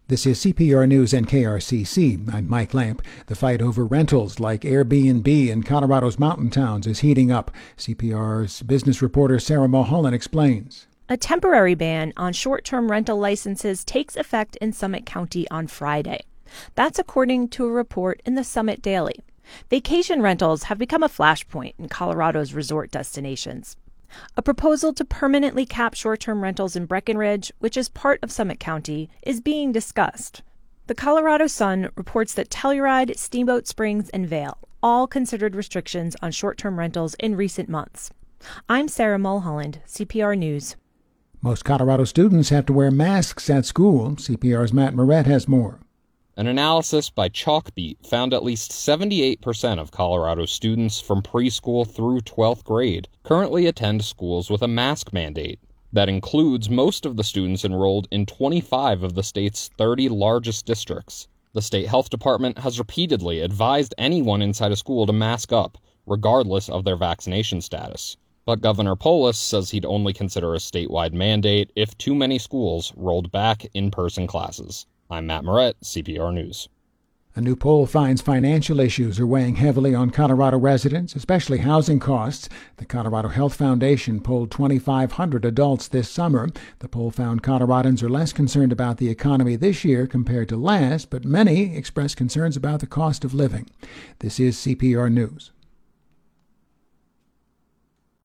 This is CPR News and KRCC. I'm Mike Lamp. The fight over rentals like Airbnb in Colorado's mountain towns is heating up. CPR's business reporter Sarah Mulholland explains. A temporary ban on short-term rental licenses takes effect in Summit County on Friday. That's according to a report in the Summit Daily. Vacation rentals have become a flashpoint in Colorado's resort destinations. A proposal to permanently cap short-term rentals in Breckenridge, which is part of Summit County, is being discussed. The Colorado Sun reports that Telluride, Steamboat Springs, and Vail all considered restrictions on short-term rentals in recent months. I'm Sarah Mulholland, CPR News. Most Colorado students have to wear masks at school. CPR's Matt Moret has more. An analysis by Chalkbeat found at least 78% of Colorado students from preschool through 12th grade currently attend schools with a mask mandate. That includes most of the students enrolled in 25 of the state's 30 largest districts. The state health department has repeatedly advised anyone inside a school to mask up, regardless of their vaccination status. But Governor Polis says he'd only consider a statewide mandate if too many schools rolled back in-person classes. I'm Matt Moret, CPR News. A new poll finds financial issues are weighing heavily on Colorado residents, especially housing costs. The Colorado Health Foundation polled 2,500 adults this summer. The poll found Coloradans are less concerned about the economy this year compared to last, but many expressed concerns about the cost of living. This is CPR News.